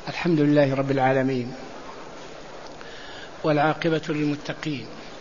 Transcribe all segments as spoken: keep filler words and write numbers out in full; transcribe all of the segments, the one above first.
الحمد لله رب العالمين، والعاقبة للمتقين،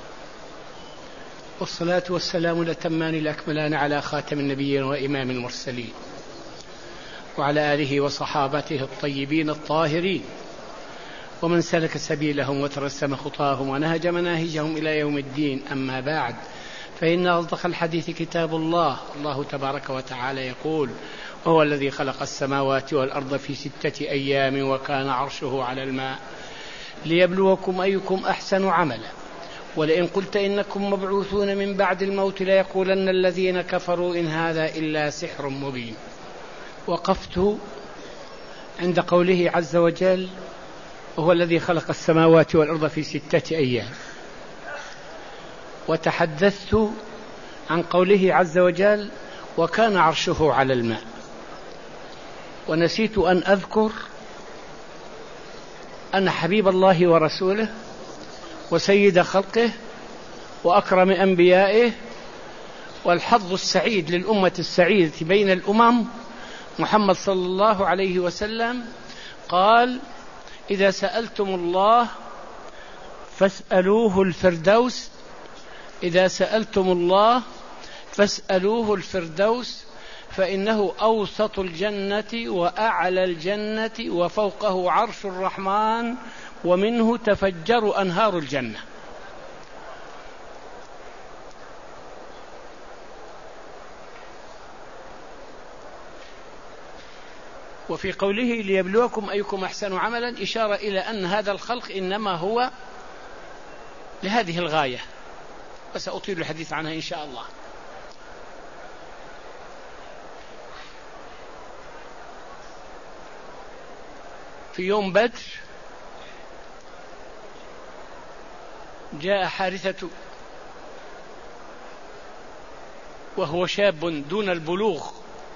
والصلاة والسلام الأتمان الأكملان على خاتم النبيين وإمام المرسلين، وعلى آله وصحابته الطيبين الطاهرين، ومن سلك سبيلهم وترسم خطاهم ونهج مناهجهم إلى يوم الدين. أما بعد، فإن أصدق الحديث كتاب الله. الله تبارك وتعالى يقول: وهو الذي خلق السماوات والأرض في ستة أيام وكان عرشه على الماء ليبلوكم أيكم أحسن عملا ولئن قلت إنكم مبعوثون من بعد الموت ليقولن الذين كفروا إن هذا إلا سحر مبين. وقفت عند قوله عز وجل: وهو الذي خلق السماوات والأرض في ستة أيام، وتحدثت عن قوله عز وجل: وكان عرشه على الماء. ونسيت أن أذكر أن حبيب الله ورسوله وسيد خلقه وأكرم أنبيائه والحظ السعيد للأمة السعيدة بين الأمم محمد صلى الله عليه وسلم قال: إذا سألتم الله فاسألوه الفردوس إذا سألتم الله فاسألوه الفردوس فإنه أوسط الجنة وأعلى الجنة وفوقه عرش الرحمن ومنه تفجر أنهار الجنة. وفي قوله ليبلوكم أيكم أحسن عملا إشارة إلى أن هذا الخلق إنما هو لهذه الغاية، وسأطيل الحديث عنها إن شاء الله. في يوم بدر جاء حارثة وهو شاب دون البلوغ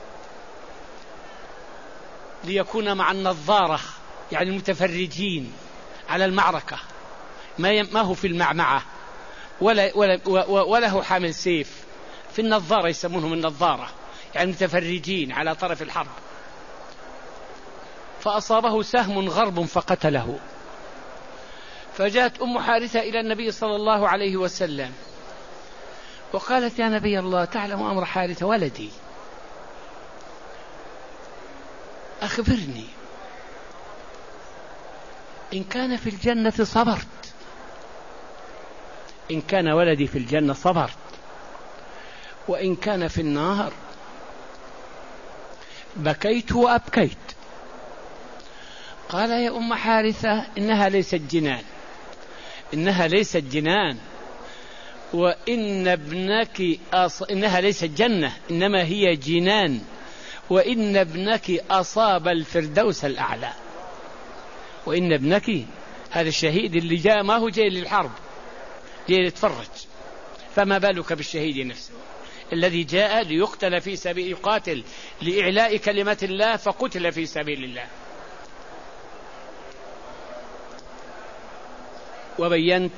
ليكون مع النظارة، يعني المتفرجين على المعركة، ما هو في المعمعة ولا, ولا, ولا هو حامل سيف، في النظارة يسمونهم النظارة، يعني متفرجين على طرف الحرب. فأصابه سهم غرب فقتله. فجاءت أم حارثة إلى النبي صلى الله عليه وسلم وقالت: يا نبي الله، تعلم أمر حارثة ولدي، أخبرني، إن كان في الجنة صبرت، إن كان ولدي في الجنة صبرت، وإن كان في النار بكيت وأبكيت. قال: يا أم حارثة، إنها ليست جنان إنها ليست جنان وإن ابنك أص... إنها ليست جنة إنما هي جنان، وإن ابنك أصاب الفردوس الأعلى. وإن ابنك هذا الشهيد اللي جاء ما هو جاي للحرب، جاي يتفرج، فما بالك بالشهيد نفسه الذي جاء ليقتل في سبيل يقاتل لإعلاء كلمة الله فقتل في سبيل الله. وبينت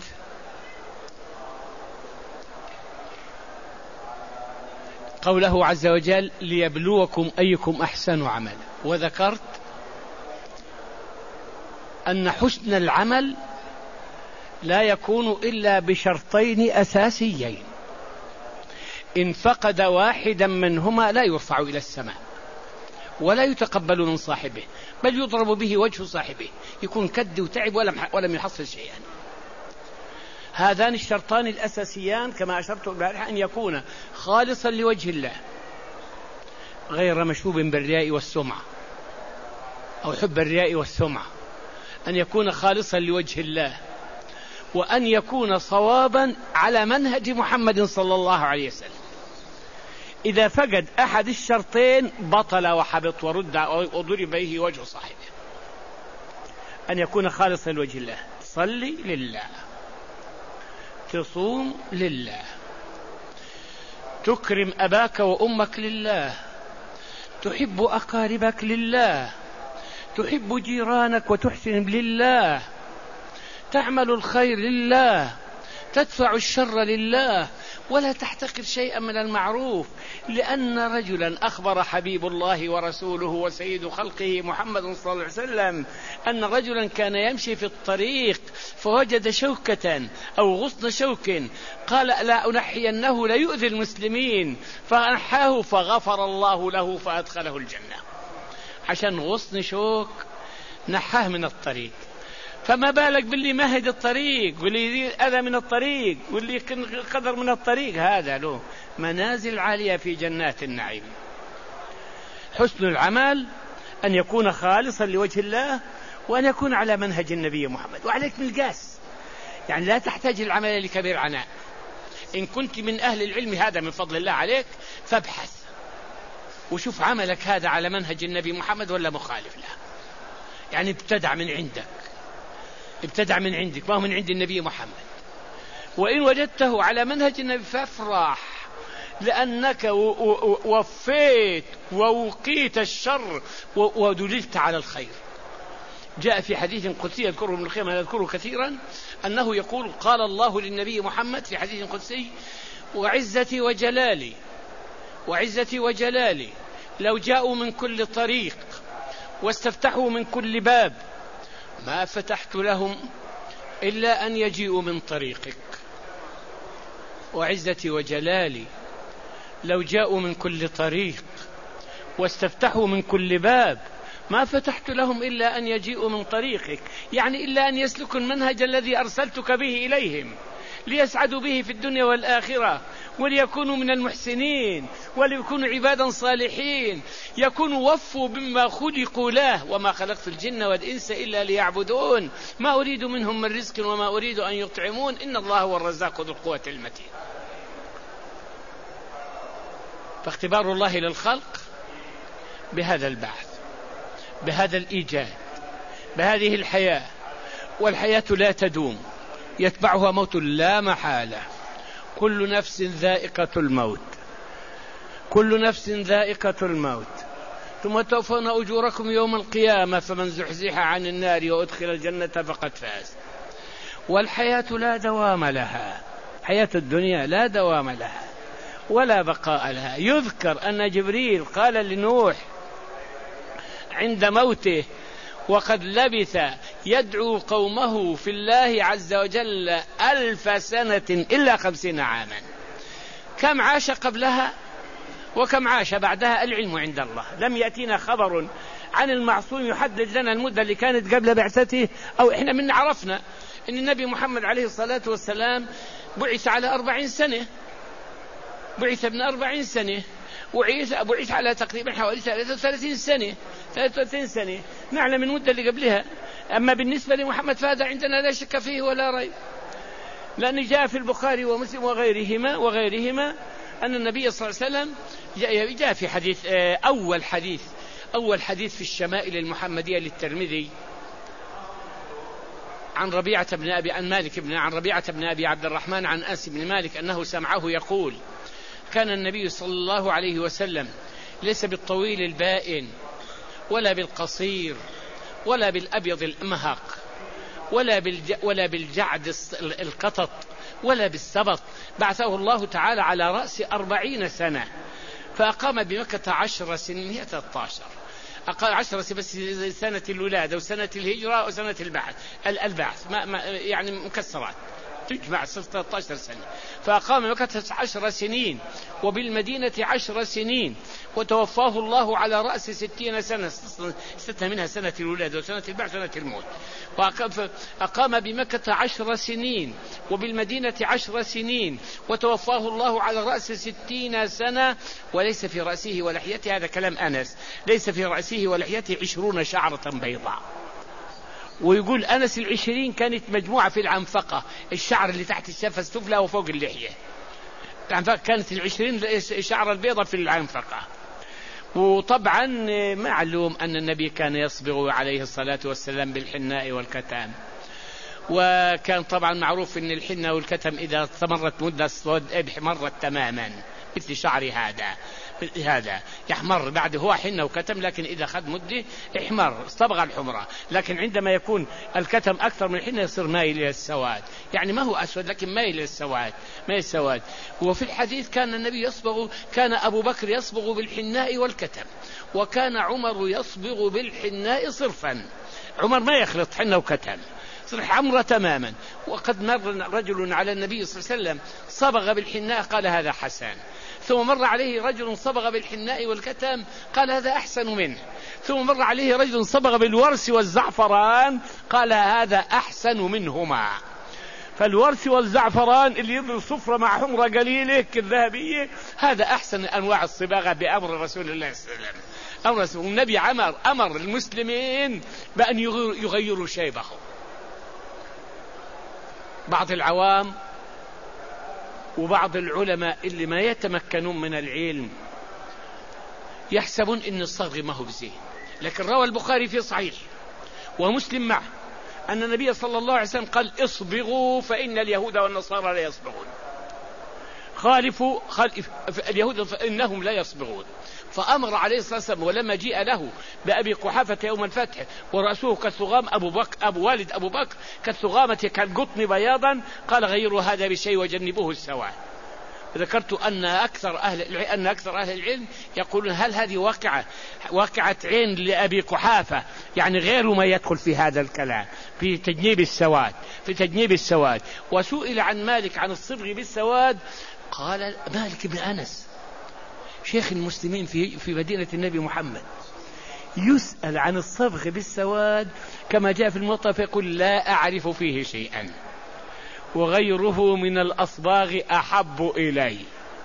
قوله عز وجل: ليبلوكم أيكم أحسن عملا، وذكرت أن حسن العمل لا يكون إلا بشرطين أساسيين، إن فقد واحدا منهما لا يرفع إلى السماء ولا يتقبل من صاحبه، بل يضرب به وجه صاحبه، يكون كد وتعب ولم يحصل شيئا. هذان الشرطان الأساسيان كما أشرت البارحة: أن يكون خالصا لوجه الله غير مشوب بالرياء والسمعة أو حب الرياء والسمعة، أن يكون خالصا لوجه الله، وأن يكون صوابا على منهج محمد صلى الله عليه وسلم. إذا فقد أحد الشرطين بطل وحبط ورد وضرب به وجه صاحبه. أن يكون خالصا لوجه الله، تصلي لله، تصوم لله، تكرم أباك وأمك لله، تحب أقاربك لله، تحب جيرانك وتحسن لله، تعمل الخير لله، تدفع الشر لله، ولا تحتقر شيئا من المعروف، لأن رجلا أخبر حبيب الله ورسوله وسيد خلقه محمد صلى الله عليه وسلم أن رجلا كان يمشي في الطريق فوجد شوكة أو غصن شوك، قال لا أنحينه ليؤذي المسلمين، فنحاه فغفر الله له فأدخله الجنة، عشان غصن شوك نحاه من الطريق. فما بالك باللي مهد الطريق واللي أذى من الطريق واللي قدر من الطريق، هذا له منازل عالية في جنات النعيم. حسن العمل أن يكون خالصا لوجه الله، وأن يكون على منهج النبي محمد، وعليك من القاس، يعني لا تحتاج العمل لكبير عناء. إن كنت من أهل العلم هذا من فضل الله عليك، فابحث وشوف عملك هذا على منهج النبي محمد ولا مخالف له. يعني ابتدع من عندك، ابتدع من عندك، ما هو من عند النبي محمد. وإن وجدته على منهج النبي فافرح، لأنك وفيت ووقيت الشر ودللت على الخير. جاء في حديث قدسي يذكره ابن القيم يذكره كثيرا، أنه يقول قال الله للنبي محمد في حديث قدسي: وعزتي وجلالي وعزتي وجلالي لو جاءوا من كل طريق واستفتحوا من كل باب ما فتحت لهم إلا أن يجيئوا من طريقك. وعزتي وجلالي لو جاءوا من كل طريق واستفتحوا من كل باب ما فتحت لهم إلا أن يجيئوا من طريقك، يعني إلا أن يسلكوا المنهج الذي أرسلتك به إليهم ليسعدوا به في الدنيا والآخرة، وليكونوا من المحسنين، وليكونوا عبادا صالحين، يكونوا وفوا بما خلقوا له. وما خلقت الجن والإنس إلا ليعبدون ما أريد منهم من رزق وما أريد أن يطعمون إن الله هو الرزاق ذو القوة المتين. فاختبار الله للخلق بهذا البعث، بهذا الإيجاد، بهذه الحياة، والحياة لا تدوم، يتبعها موت لا محالة. كل نفس ذائقة الموت، كل نفس ذائقة الموت، ثم توفون أجوركم يوم القيامة فمن زحزح عن النار وأدخل الجنة فقد فاز. والحياة لا دوام لها، حياة الدنيا لا دوام لها ولا بقاء لها. يذكر أن جبريل قال لنوح عند موته وقد لبث يدعو قومه في الله عز وجل ألف سنة إلا خمسين عاما، كم عاش قبلها وكم عاش بعدها؟ العلم عند الله. لم يأتينا خبر عن المعصوم يحدد لنا المدة اللي كانت قبل بعثته، أو إحنا من عرفنا أن النبي محمد عليه الصلاة والسلام بعث على أربعين سنة، بعث ابن أربعين سنة، وبعث على تقريبا حوالي ثلاثة وثلاثين سنة، ثلاثة وثلاثين سنة نعلم المدة اللي قبلها. أما بالنسبة لمحمد فهذا عندنا لا شك فيه ولا ريب، لأن جاء في البخاري ومسلم وغيرهما وغيرهما أن النبي صلى الله عليه وسلم جاء, جاء في حديث أول حديث أول حديث في الشمائل المحمدية للترمذي عن ربيعة بن أبي عن مالك بن عن ربيعة بن أبي عبد الرحمن عن أنس بن مالك أنه سمعه يقول: كان النبي صلى الله عليه وسلم ليس بالطويل البائن ولا بالقصير ولا بالأبيض الأمهق ولا بالج ولا بالجعد القطط ولا بالسبط، بعثه الله تعالى على رأس أربعين سنة، فأقام بمكة عشر سنين، هي ثلاثة عشر أقام عشر بس سنة الولادة وسنة الهجرة وسنة البعث البعث ما ما يعني مكسرات تجمع ستة عشر سنة. فأقام مكة عشر سنين وبالمدينة عشر سنين، وتوفاه الله على رأس ستين سنة، ستة منها سنة الولادة وسنة البعث وسنة الموت. فأقام بمكة عشر سنين وبالمدينة عشر سنين، وتوفاه الله على رأس ستين سنة، وليس في رأسه ولحيته، هذا كلام أنس، ليس في رأسه ولحيته عشرون شعرة بيضاء. ويقول أنس العشرين كانت مجموعة في العنفقة، الشعر اللي تحت الشفة السفلى وفوق اللحية، العنفقة كانت العشرين شعر البيضة في العنفقة. وطبعا معلوم أن النبي كان يصبغ عليه الصلاة والسلام بالحناء والكتام، وكان طبعا معروف أن الحنة والكتم إذا استمرت مدة الصود مرت تماما مثل شعر هذا، هذا يحمر بعد، هو حنة وكتم، لكن إذا أخذ مدة احمر صبغ الحمرة، لكن عندما يكون الكتم أكثر من الحنة يصير مايل إلى السواد، يعني ما هو أسود لكن مايل إلى السواد، مايل السواد. وفي الحديث كان النبي يصبغ، كان أبو بكر يصبغ بالحناء والكتم، وكان عمر يصبغ بالحناء صرفا، عمر ما يخلط حنة وكتم، صرح حمرة تماما. وقد مر رجل على النبي صلى الله عليه وسلم صبغ بالحناء قال هذا حسن، ثم مر عليه رجل صبغ بالحناء والكتم قال هذا أحسن منه، ثم مر عليه رجل صبغ بالورس والزعفران قال هذا أحسن منهما. فالورس والزعفران اللي يضرب صفرة مع حمرة قليلة كالذهبية هذا أحسن أنواع الصباغة بأمر رسول الله صلى الله عليه وسلم. أمر رسول النبي عمر أمر المسلمين بأن يغيروا شيبه. بعض العوام وبعض العلماء اللي ما يتمكنون من العلم يحسبون ان الصبغ ما هو بزين، لكن روى البخاري في صحيح ومسلم معه ان النبي صلى الله عليه وسلم قال اصبغوا فان اليهود والنصارى لا يصبغون، خالفوا خالف اليهود فانهم لا يصبغون. فأمر عليه الصلاة والسلام، ولما جيء له بأبي قحافة يوم الفتح ورأسه كالثغام أبو بكر أبو والد أبو بكر كالثغامة كالقطن بياضا قال غيروا هذا بشيء وجنبوه السواد. ذكرت أن أكثر أهل أن أكثر أهل العلم يقولون هل هذه واقعة واقعة عين لأبي قحافة، يعني غير ما يدخل في هذا الكلام في تجنيب السواد في تجنيب السواد. وسئل عن مالك عن الصبغ بالسواد قال مالك بن أنس شيخ المسلمين في في مدينة النبي محمد يسأل عن الصبغ بالسواد كما جاء في الموطأ فيقول لا أعرف فيه شيئا وغيره من الأصباغ أحب إلي.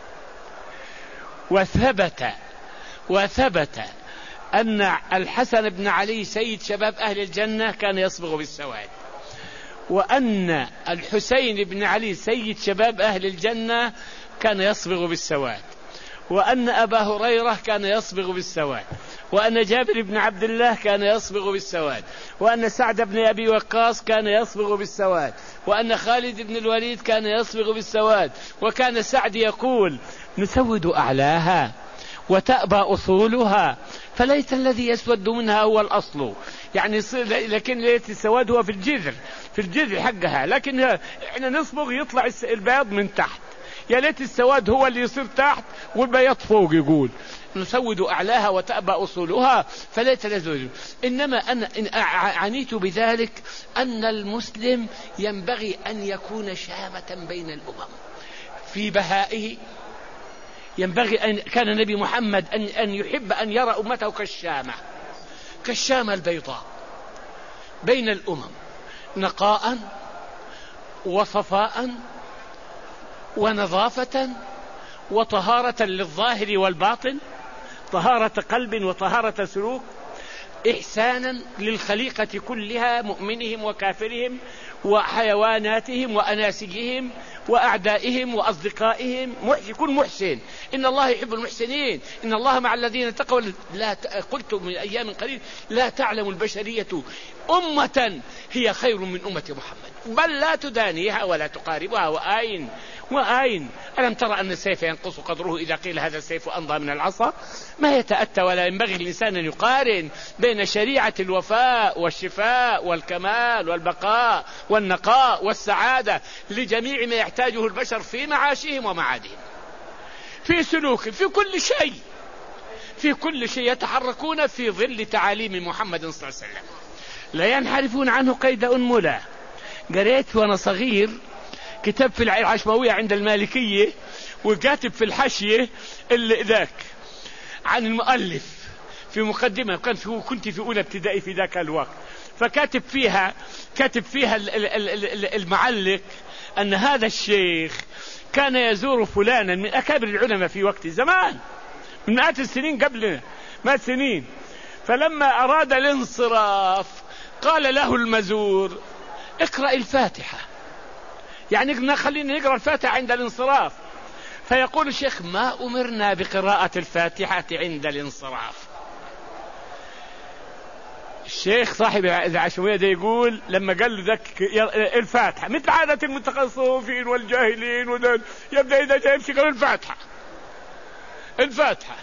وثبت وثبت أن الحسن بن علي سيد شباب أهل الجنة كان يصبغ بالسواد، وأن الحسين بن علي سيد شباب أهل الجنة كان يصبغ بالسواد، وأن أبا هريرة كان يصبغ بالسواد، وأن جابر بن عبد الله كان يصبغ بالسواد، وأن سعد بن أبي وقاص كان يصبغ بالسواد، وأن خالد بن الوليد كان يصبغ بالسواد. وكان سعد يقول نسود أعلاها وتأبى أصولها فليت الذي يسود منها هو الأصل، يعني لكن ليت السواد هو في الجذر في الجذر حقها، لكن احنا نصبغ يطلع البياض من تحت، يا ليت السواد هو اللي يصير تحت والبياض فوق. يقول نسود أعلاها وتأبى أصولها فليت الذي. إنما أنا عنيت بذلك أن المسلم ينبغي أن يكون شامة بين الأمم في بهائه. ينبغي أن كان النبي محمد أن, أن يحب أن يرى أمته كالشامة كالشامة البيضاء بين الأمم، نقاء وصفاء ونظافة وطهارة للظاهر والباطن، طهارة قلب وطهارة سلوك، إحسانا للخليقة كلها مؤمنهم وكافرهم وحيواناتهم وأناسجهم وأعدائهم وأصدقائهم. كن محسن، إن الله يحب المحسنين، إن الله مع الذين اتقوا. لا قلت من أيام قليل لا تعلم البشرية أمة هي خير من أمة محمد، بل لا تدانيها ولا تقاربها. وآين وآين ألم ترى أن السيف ينقص قدره إذا قيل هذا السيف أمضى من العصا؟ ما يتأتى ولا ينبغي الإنسان أن يقارن بين شريعة الوفاء والشفاء والكمال والبقاء والنقاء والسعادة لجميع ما يحتاجه البشر في معاشهم ومعادهم، في سلوك، في كل شيء في كل شيء يتحركون في ظل تعاليم محمد صلى الله عليه وسلم، لا ينحرفون عنه قيد أنملة. قريت وأنا صغير كتاب في العشماوية عند المالكية، وكاتب في الحاشية اللي ذاك عن المؤلف في مقدمة، كنت كنت في أولى ابتدائي في ذاك الوقت، فكاتب فيها كاتب فيها المعلق أن هذا الشيخ كان يزور فلانا من أكابر العلماء في وقت زمان من مئات السنين قبلنا مئات سنين، فلما أراد الانصراف قال له المزور اقرأ الفاتحة، يعني خلينا نقرأ الفاتحة عند الانصراف. فيقول الشيخ ما أمرنا بقراءة الفاتحة عند الانصراف. الشيخ صاحب العشوية ده يقول لما قال له ذاك الفاتحة مثل عادة المتخصصين والجاهلين ودول يبدأ إذا جاء يمشي قال الفاتحة الفاتحة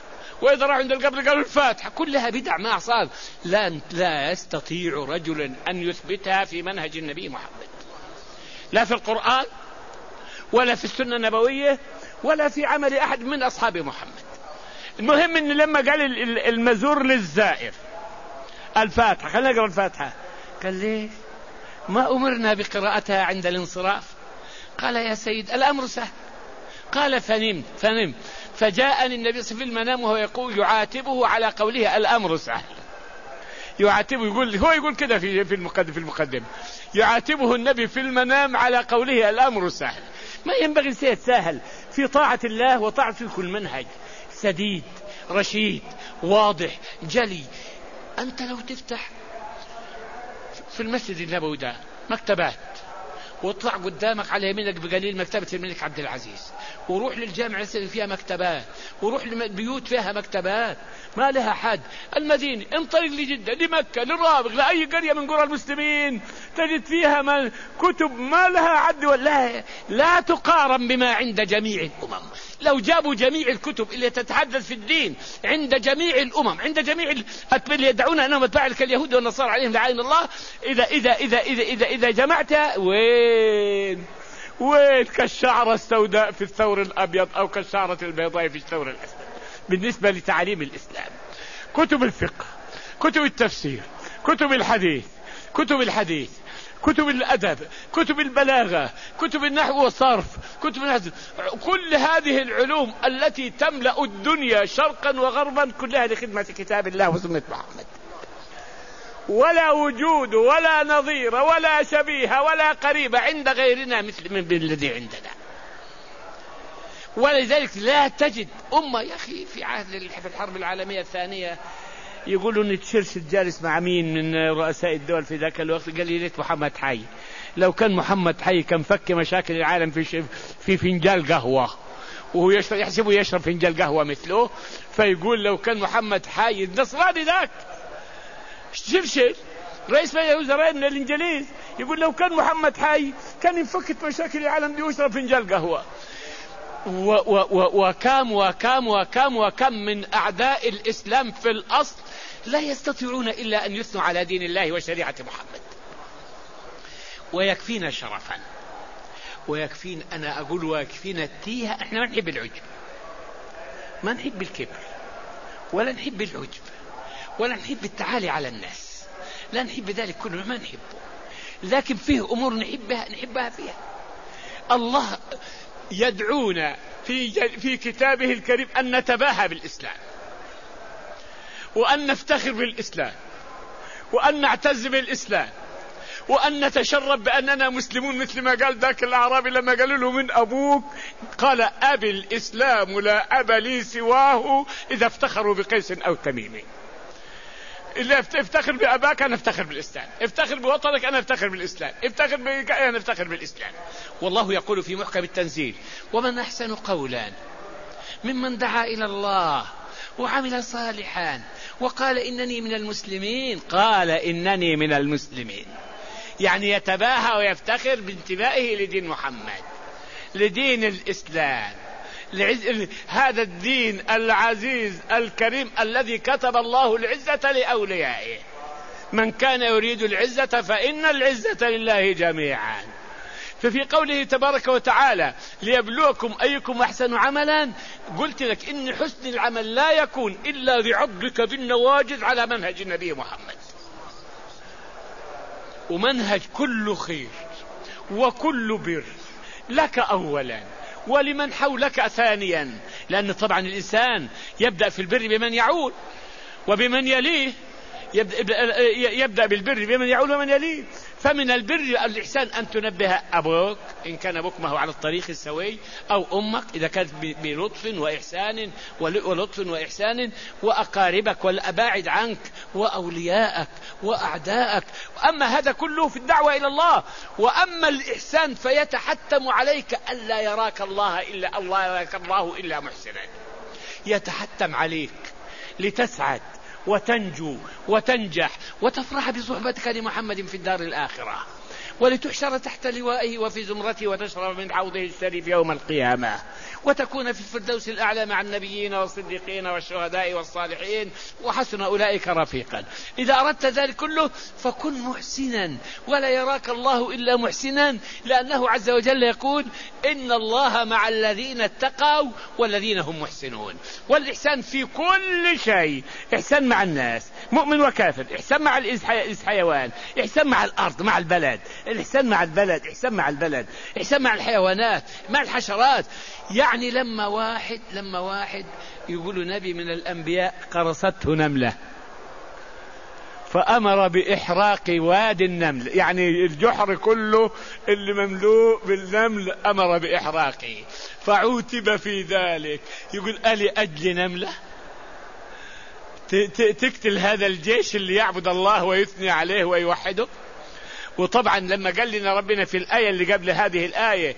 وإذا راحوا عند القبر قالوا الفاتحة، كلها بدع ما صار. لا, لا يستطيع رجل أن يثبتها في منهج النبي محمد، لا في القرآن ولا في السنة النبوية ولا في عمل أحد من أصحاب محمد. المهم أن لما قال المزور للزائر الفاتحة، خلينا نقرأ الفاتحة، قال ليه ما أمرنا بقراءتها عند الانصراف؟ قال يا سيد الأمر سهل. قال فنمت فنمت فجاءني النبي صلى الله عليه وسلم في المنام وهو يقول يعاتبه على قوله الأمر سهل. يعاتبه، يقول هو يقول كده في في المقدم في المقدمة يعاتبه النبي في المنام على قوله الأمر سهل. ما ينبغي شيء سهل في طاعة الله وطاعة كل منهج سديد رشيد واضح جلي. أنت لو تفتح في المسجد النبوي ده مكتبات واطلع قدامك على يمينك بقليل مكتبة الملك عبد العزيز، وروح للجامعة اللي فيها مكتبات، وروح للبيوت فيها مكتبات ما لها حد. المدينة انطلق لجدة لمكة للرابغ لأي قرية من قرى المسلمين تجد فيها ما كتب ما لها عد ولا لا تقارن بما عند جميع الأمم. لو جابوا جميع الكتب اللي تتحدث في الدين عند جميع الأمم عند جميع اللي يدعون أنهم أتباع اليهود والنصارى عليهم لعين الله، إذا إذا إذا إذا إذا, إذا جمعتها وين وين كالشعرة السوداء في الثور الأبيض أو كالشعرة البيضاء في الثور الأسود بالنسبة لتعاليم الإسلام. كتب الفقه، كتب التفسير، كتب الحديث، كتب الحديث كتب الأدب، كتب البلاغة، كتب النحو والصرف، كتب النحو، كل هذه العلوم التي تملأ الدنيا شرقا وغربا كلها لخدمة كتاب الله وسنة محمد، ولا وجود ولا نظير ولا شبيه ولا قريب عند غيرنا مثل من الذي عندنا. ولذلك لا تجد أمة يا أخي في عهد في الحرب العالمية الثانية يقولوا ان تشرشل جالس مع مين من رؤساء الدول في ذاك الوقت، قال لي ليت محمد حي. لو كان محمد حي كان فك مشاكل العالم في في فنجال قهوة، وهو يشرب يحسبه يشرب فنجال قهوة مثله، فيقول لو كان محمد حي النصراني ذاك شرشل رئيس وزراء من الانجليز يقول لو كان محمد حي كان يفكت مشاكل العالم دي ويشرب فنجال قهوة. وكم وكم وكم وكم من أعداء الإسلام في الأصل لا يستطيعون إلا أن يثنوا على دين الله وشريعة محمد. ويكفينا شرفا ويكفينا، أنا أقول ويكفينا التيهة. إحنا ما نحب العجب، ما نحب الكبر، ولا نحب العجب، ولا نحب التعالي على الناس، لا نحب ذلك كله، ما نحبه. لكن فيه أمور نحبها نحبها فيها. الله يدعونا في في كتابه الكريم أن نتباهى بالإسلام، وأن نفتخر بالإسلام، وأن نعتز بالإسلام، وأن نتشرب بأننا مسلمون، مثل ما قال ذاك الأعرابي لما قالوا له من أبوك؟ قال أبي الإسلام لا أب لي سواه، إذا افتخروا بقيس أو تميم. إذا افتخر بأباك أنا افتخر بالإسلام، افتخر بوطنك أنا افتخر بالإسلام، افتخر بك أنا افتخر بالإسلام. والله يقول في محكم التنزيل: ومن أحسن قولا ممن دعا إلى الله وعمل صالحا وقال إنني من المسلمين. قال إنني من المسلمين، يعني يتباهى ويفتخر بانتمائه لدين محمد، لدين الإسلام، هذا الدين العزيز الكريم الذي كتب الله العزة لأوليائه. من كان يريد العزة فإن العزة لله جميعا. ففي قوله تبارك وتعالى: ليبلوكم أيكم أحسن عملا، قلت لك إن حسن العمل لا يكون إلا بعضك بالنواجذ على منهج النبي محمد، ومنهج كل خير وكل بر لك أولا ولمن حولك ثانيا، لأن طبعا الإنسان يبدأ في البر بمن يعول وبمن يليه، يبدأ بالبر بمن يعول ومن يليه. فمن البر الإحسان أن تنبه أبوك إن كان أبوك ما هو على الطريق السوي، أو أمك إذا كانت بلطف وإحسان ولطف وإحسان، وأقاربك والأباعد عنك وأولياءك وأعداءك. أما هذا كله في الدعوة إلى الله. وأما الإحسان فيتحتم عليك ألا يراك الله إلا الله يراك الله إلا محسنا، يتحتم عليك لتسعد وتنجو وتنجح وتفرح بصحبتك لمحمد في الدار الآخرة، ولتحشر تحت لوائه وفي زمرته وتشرب من حوضه الشريف يوم القيامة، وتكون في الفردوس الأعلى مع النبيين والصديقين والشهداء والصالحين وحسن أولئك رفيقا. إذا أردت ذلك كله فكن محسنا، ولا يراك الله إلا محسنا، لأنه عز وجل يقول إن الله مع الذين اتقوا والذين هم محسنون. والإحسان في كل شيء، إحسان مع الناس، مؤمن وكافر، إحسان مع الحيوان، إحسان مع الأرض، مع البلد، الإحسان مع البلد، إحسان مع البلد، إحسان مع الحيوانات، مع الحشرات. يعني لما واحد لما واحد يقول نبي من الأنبياء قرصته نملة فأمر بإحراق وادي النمل، يعني الجحر كله اللي مملوء بالنمل أمر بإحراقه، فعوتب في ذلك. يقول ألي أجل نملة تقتل هذا الجيش اللي يعبد الله ويثني عليه ويوحده؟ وطبعا لما قال لنا ربنا في الآية اللي قبل هذه الآية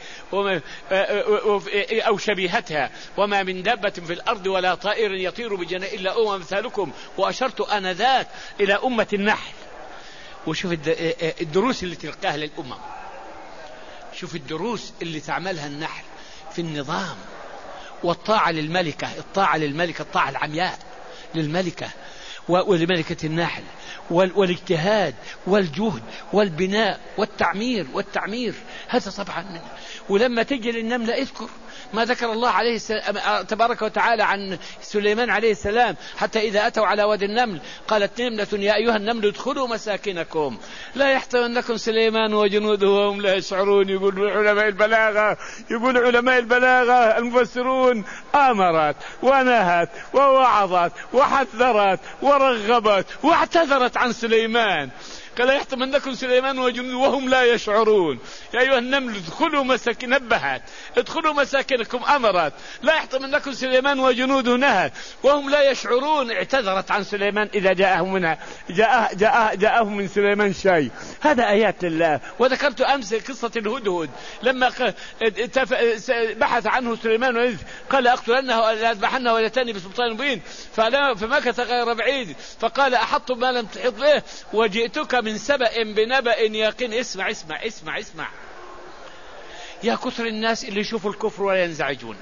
أو شبيهتها وما من دابة في الأرض ولا طائر يطير بجناح إلا أمم مثالكم، وأشرت آنذاك إلى أمة النحل. وشوف الدروس اللي تلقاها للأمم، شوف الدروس اللي تعملها النحل في النظام والطاعة للملكة، الطاعة للملكة، الطاعة العمياء للملكة ولملكة النحل، والاجتهاد والجهد والبناء والتعمير والتعمير هذا طبعا منه. ولما تجي للنملة اذكر ما ذكر الله عليه السلام تبارك وتعالى عن سليمان عليه السلام، حتى إذا أتوا على وادي النمل قالت نملة يا أيها النمل ادخلوا مساكنكم لا يحطمنكم سليمان وجنوده وهم لا يشعرون. يقول علماء البلاغة يقول علماء البلاغة المفسرون أمرت ونهت ووعظت وحذرت ورغبت واعتذرت عن سليمان، قال يحطمنكم سليمان وجنوده وهم لا يشعرون. يا أيها النمل ادخلوا مساكن، نبهت ادخلوا مساكنكم، أمرت لا يحطمنكم سليمان وجنوده، نهت وهم لا يشعرون، اعتذرت عن سليمان إذا جاءهم منها جاء جاء جاءهم من سليمان شيء. هذا آيات الله. وذكرت أمس قصة الهدهد لما بحث عنه سليمان قال أقتلنه ولا أذبحنه ولا تأتيني بسلطان مبين، فمكث غير بعيد فقال أحط ما لم تحط به وجئتك من سبأ بنبأ يقين. اسمع اسمع اسمع اسمع يا كثر الناس اللي يشوفوا الكفر ولا ينزعجون،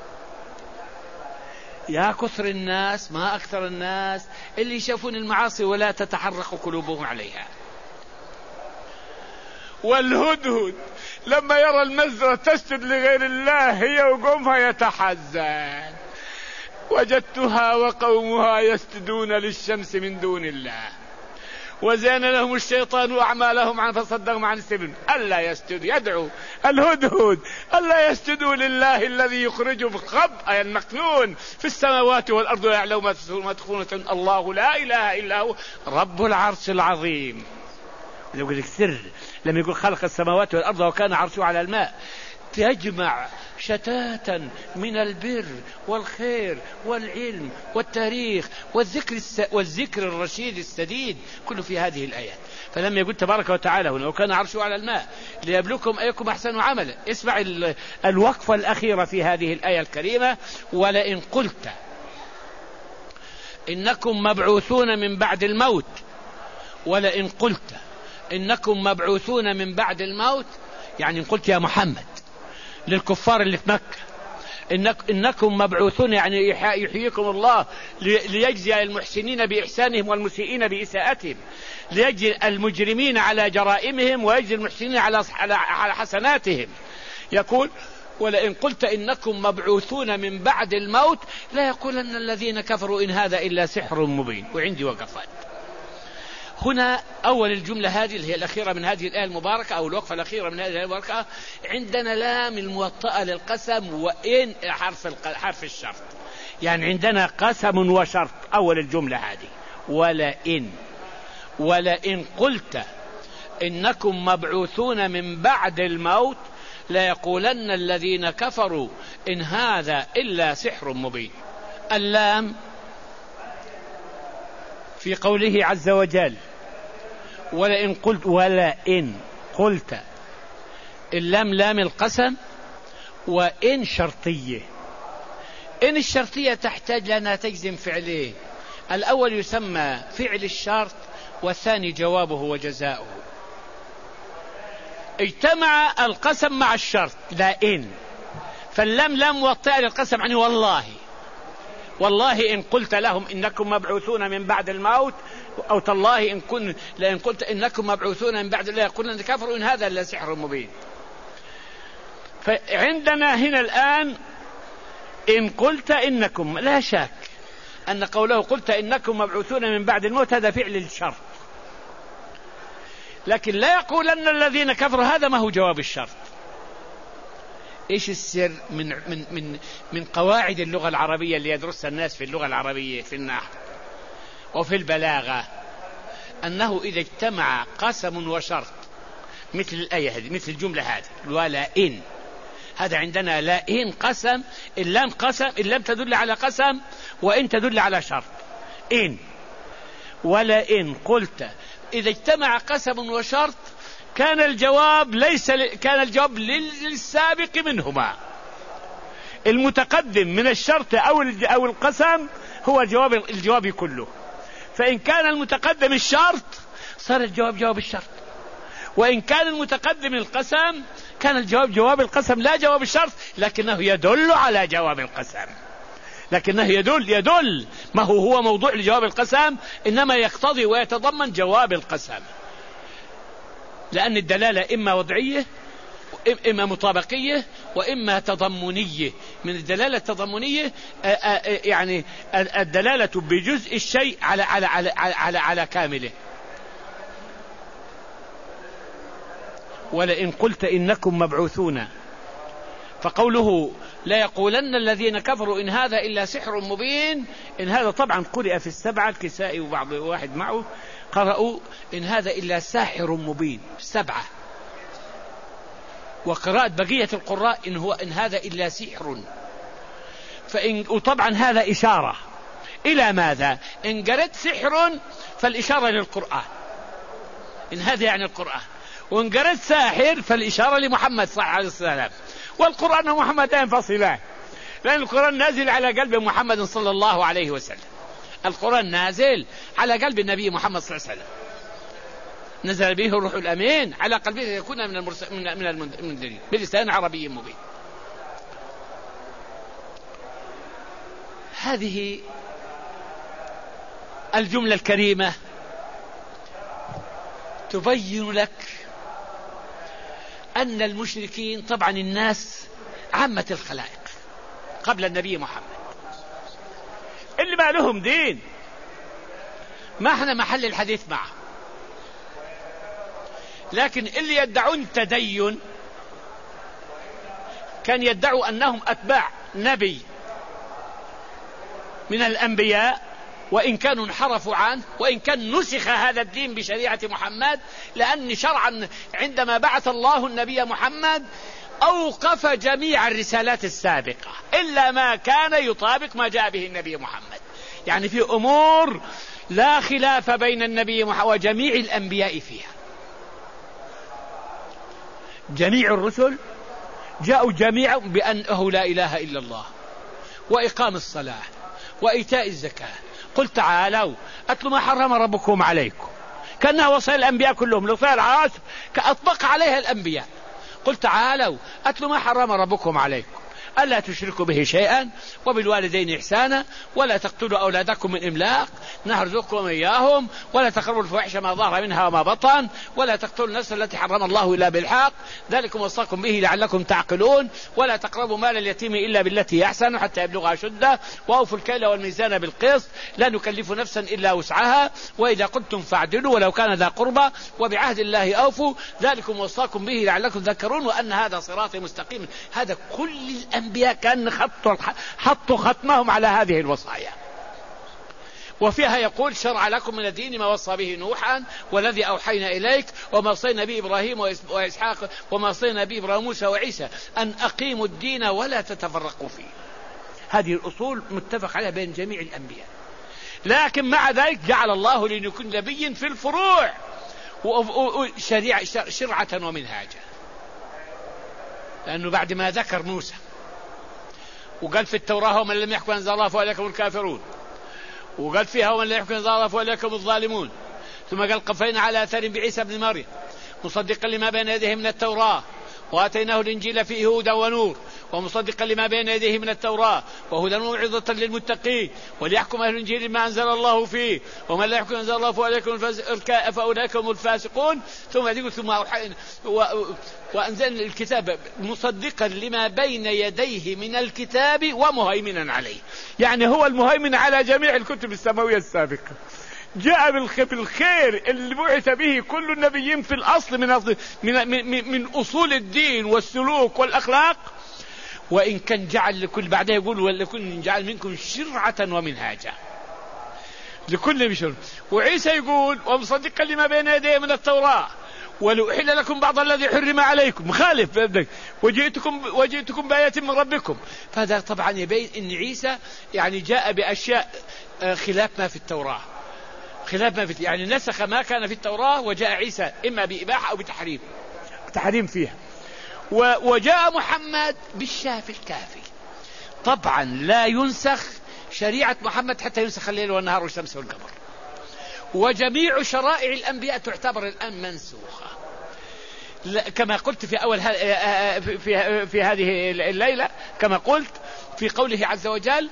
يا كثر الناس ما أكثر الناس اللي يشوفون المعاصي ولا تتحرق قلوبهم عليها. والهدهد لما يرى المزرعة تسجد لغير الله هي وقومها يتحزن، وجدتها وقومها يسجدون للشمس من دون الله وزين لهم الشيطان أعمالهم عن فصدهم عن السبيل ألا يسجدوا. يدعو الهدهد ألا يسجدوا لله الذي يخرجه في الخبأ المكنون في السماوات والأرض ويعلم ما تخفون. الله لا إله إلا هو رب العرش العظيم. يقول لك سر لما يقول خلق السماوات والأرض وكان عرشه على الماء، تجمع شتاتا من البر والخير والعلم والتاريخ والذكر الس... والذكر الرشيد السديد كله في هذه الآيات. فلما يقول تبارك وتعالى لو كان عرشه على الماء ليبلوكم أيكم أحسن عملا، اسمع ال... الوقفة الأخيرة في هذه الآية الكريمة: ولئن قلت إنكم مبعوثون من بعد الموت، ولئن قلت إنكم مبعوثون من بعد الموت، يعني إن قلت يا محمد للكفار اللي في مكة إنك إنكم مبعوثون، يعني يحييكم الله ليجزي المحسنين بإحسانهم والمسيئين بإساءتهم، ليجزي المجرمين على جرائمهم ويجزي المحسنين على على حسناتهم. يقول ولئن قلت إنكم مبعوثون من بعد الموت لا يقولن الذين كفروا إن هذا إلا سحر مبين. وعندي وقفات هنا. أول الجملة هذه اللي هي الأخيرة من هذه الآية المباركة أو الوقفة الأخيرة من هذه الآية المباركة، عندنا لام الموطأة للقسم وإن حرف حرف الشرط، يعني عندنا قسم وشرط. أول الجملة هذه ولئن ولئن قلت إنكم مبعوثون من بعد الموت لا يقولن الذين كفروا إن هذا إلا سحر مبين. اللام في قوله عز وجل ولئن قلت، ولئن قلت اللام لام القسم، وإن شرطية. إن الشرطية تحتاج لأنها تجزم فعلين، الأول يسمى فعل الشرط والثاني جوابه وجزاؤه. اجتمع القسم مع الشرط لا إن، فاللم لم وطئ للقسم يعني والله، والله إن قلت لهم إنكم مبعوثون من بعد الموت، أو تالله إن كن لإن قلت إنكم مبعوثون من بعد الله يقولون كفروا إن هذا إلا سحر مبين. فعندنا هنا الآن إن قلت إنكم، لا شك أن قوله قلت إنكم مبعوثون من بعد الموت هذا فعل الشرط، لكن لا يقول أن الذين كفروا هذا ما هو جواب الشرط. إيش السر من من من من قواعد اللغة العربية اللي يدرسها الناس في اللغة العربية في النحو وفي البلاغة؟ أنه إذا اجتمع قسم وشرط مثل الآية هذه، مثل الجملة هذه ولا إن، هذا عندنا لا إن قسم، إن لم قسم، إن لم تدل على قسم، وإن تدل على شرط. إن ولا إن قلت إذا اجتمع قسم وشرط كان الجواب ليس ل... كان الجواب للسابق منهما، المتقدم من الشرط أو ال... أو القسم هو الجواب الجواب كله. فإن كان المتقدم الشرط صار الجواب جواب الشرط، وإن كان المتقدم القسم كان الجواب جواب القسم لا جواب الشرط، لكنه يدل على جواب القسم، لكنه يدل يدل ما هو هو موضوع لجواب القسم، إنما يقتضي ويتضمن جواب القسم، لأن الدلالة إما وضعية إما مطابقية وإما تضمنية. من الدلالة التضمنية يعني الدلالة بجزء الشيء على على على على, على كامله. ولئن قلت إنكم مبعوثون، فقوله لا يقولن الذين كفروا إن هذا إلا سحر مبين، إن هذا طبعا قرئ في السبعة، الكسائي وبعض واحد معه قرأوا إن هذا إلا ساحر مبين سبعة، وقراءة بقية القراء إن هو إن هذا إلا سحر. فإن وطبعا هذا إشارة إلى ماذا؟ إن قرأت سحر فالإشارة للقرآن، إن هذا يعني القرآن، وإن قرأت ساحر فالإشارة لمحمد صلى الله عليه وسلم. والقرآن ومحمد ينفصلان، لأن القرآن نازل على قلب محمد صلى الله عليه وسلم، القرآن نازل على قلب النبي محمد صلى الله عليه وسلم، نزل به الروح الأمين على قلبه يكون من المرس... من المنذرين بلسان عربي مبين. هذه الجملة الكريمة تبين لك أن المشركين طبعا الناس عامة الخلائق قبل النبي محمد اللي ما لهم دين، ما احنا محل الحديث معه، لكن اللي يدعون التدين كان يدعوا أنهم أتباع نبي من الأنبياء، وإن كانوا انحرفوا عنه، وإن كان نسخ هذا الدين بشريعة محمد، لأن شرعا عندما بعث الله النبي محمد أوقف جميع الرسالات السابقة إلا ما كان يطابق ما جاء به النبي محمد. يعني في أمور لا خلاف بين النبي محمد وجميع الأنبياء فيها، جميع الرسل جاءوا جميعا بأنه لا إله إلا الله، وإقام الصلاة، وإيتاء الزكاة. قل تعالوا أتلوا ما حرم ربكم عليكم، كأنها وصايا الأنبياء كلهم، لطير العصر كأطبق عليها الأنبياء. قل تعالوا أتلوا ما حرم ربكم عليكم ألا تشركوا به شيئا وبالوالدين إحسانا ولا تقتلوا أولادكم من إملاق نرزقكم إياهم ولا تقربوا الفواحش ما ظهر منها وما بطن ولا تقتلوا النفس التي حرم الله إلا بالحق ذلكم وصاكم به لعلكم تعقلون ولا تقربوا مال اليتيم إلا بالتي أحسن حتى يبلغ أشده وأوفوا الكيل والميزان بالقسط لا نكلف نفسا إلا وسعها وإذا قلتم فاعدلوا ولو كان ذا قربى وبعهد الله أوفوا ذلكم وصاكم به لعلكم تذكرون وأن هذا صراطي مستقيم. هذا كل الأنبياء كان حطوا حطوا ختمهم على هذه الوصايا. وفيها يقول شرع لكم من الدين ما وصى به نوحا والذي أوحينا إليك وما وصينا به إبراهيم وإسحاق وما وصينا به إبراهيم موسى وعيسى أن أقيموا الدين ولا تتفرقوا فيه. هذه الأصول متفق عليها بين جميع الأنبياء، لكن مع ذلك جعل الله لكل نبي في الفروع شريعة شرعة ومنهاجا، لأنه بعد ما ذكر موسى وقال في التوراة ومن لم يحكم أنزل الله فأولئكم الكافرون، وقال فيها ومن لم يحكم أنزل الله فأولئكم الظالمون، ثم قال قفينا على أثر بعيسى بن مريم، مصدقا لما بين يديه من التوراة وآتيناه الإنجيل فيه هدى ونور ومصدقا لما بين يديه من التوراة وهدى وموعظة للمتقين وليحكم أهل الإنجيل ما أنزل الله فيه ومن لا يحكم أنزل الله فأولئك هم الفاسقون. ثم يقول ثم وأنزل الكتاب مصدقا لما بين يديه من الكتاب ومهيمنا عليه، يعني هو المهيمن على جميع الكتب السماوية السابقة. جاء بالخير اللي بعث به كل النبيين في الأصل من, أصل من, من, من أصول الدين والسلوك والأخلاق، وإن كان جعل لكل بعدها يقول ولكل جعل منكم شرعة ومنهاجا لكل بشر. وعيسى يقول ومصدقا لما بين يديه من التوراة ولأحل لكم بعض الذي حرم عليكم مخالف وجئتكم وجئتكم بآية من ربكم. فهذا طبعا يبين أن عيسى يعني جاء بأشياء خلاف ما في التوراة، خلاف ما في يعني نسخ ما كان في التوراة، وجاء عيسى إما بإباحة أو بتحريم تحريم فيها. وجاء محمد بالشافي الكافي. طبعا لا ينسخ شريعة محمد حتى ينسخ الليل والنهار والشمس والقمر، وجميع شرائع الأنبياء تعتبر الآن منسوخة كما قلت في أول في, في, في هذه الليلة، كما قلت في قوله عز وجل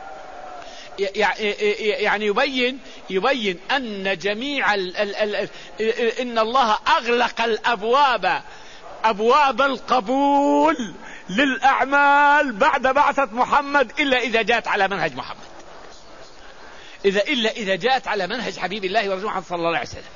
يعني يبين يبين أن جميع ال ال ال إن الله أغلق الأبواب أبواب القبول للأعمال بعد بعثة محمد إلا إذا جاءت على منهج محمد، إذا إلا إذا جاءت على منهج حبيب الله ورسوله محمد صلى الله عليه وسلم.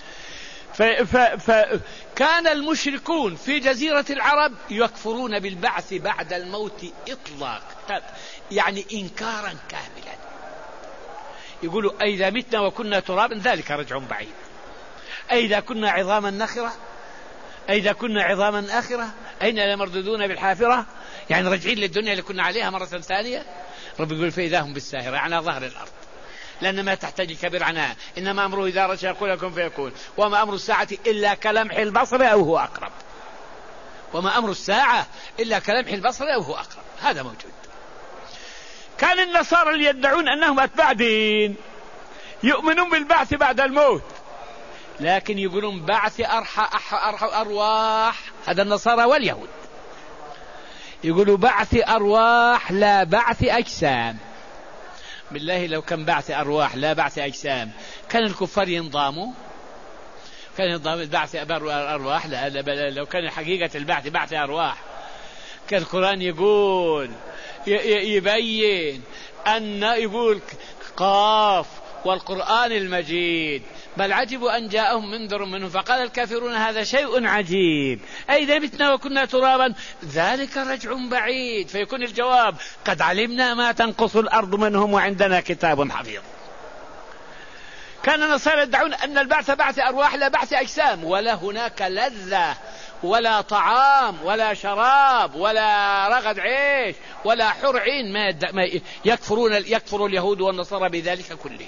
فكان المشركون في جزيرة العرب يكفرون بالبعث بعد الموت إطلاق، يعني إنكارا كاملا. يقولوا أئذا متنا وكنا ترابا ذلك رجع بعيد، أئذا كنا عظاما نخرة، أئذا كنا عظاما آخرة أين لمردودون بالحافرة، يعني رجعين للدنيا اللي كنا عليها مرة ثانية. رب يقول فإذا هم بالساهرة على ظهر الأرض، لأن ما تحتاج كبير عنها، إنما أمره إذا رشى يقول لكم فيكون، وما أمر الساعة إلا كلمح البصر أو هو أقرب، وما أمر الساعة إلا كلمح البصر أو هو أقرب. هذا موجود. كان النصارى اللي يدعون أنهم أتباع دين يؤمنون بالبعث بعد الموت، لكن يقولون بعث أرح أرح أرواح، هذا النصارى واليهود يقولوا بعث أرواح لا بعث أجسام. بالله لو كان بعث أرواح لا بعث أجسام كان الكفار ينضاموا؟ كان ينضام البعث أرواح؟ لا، لو كان حقيقة البعث بعث أرواح كان القرآن يقول يبين أن يقول قاف والقرآن المجيد بل عجبوا أن جاءهم منذر منهم فقال الكافرون هذا شيء عجيب أئذا متنا وكنا ترابا ذلك رجع بعيد. فيكون الجواب قد علمنا ما تنقص الأرض منهم وعندنا كتاب حفيظ. كان النصارى يدعون أن البعث بعث أرواح لا بعث أجسام، ولا هناك لذة ولا طعام ولا شراب ولا رغد عيش ولا حر عين، ما يكفرون يكفر اليهود والنصارى بذلك كله.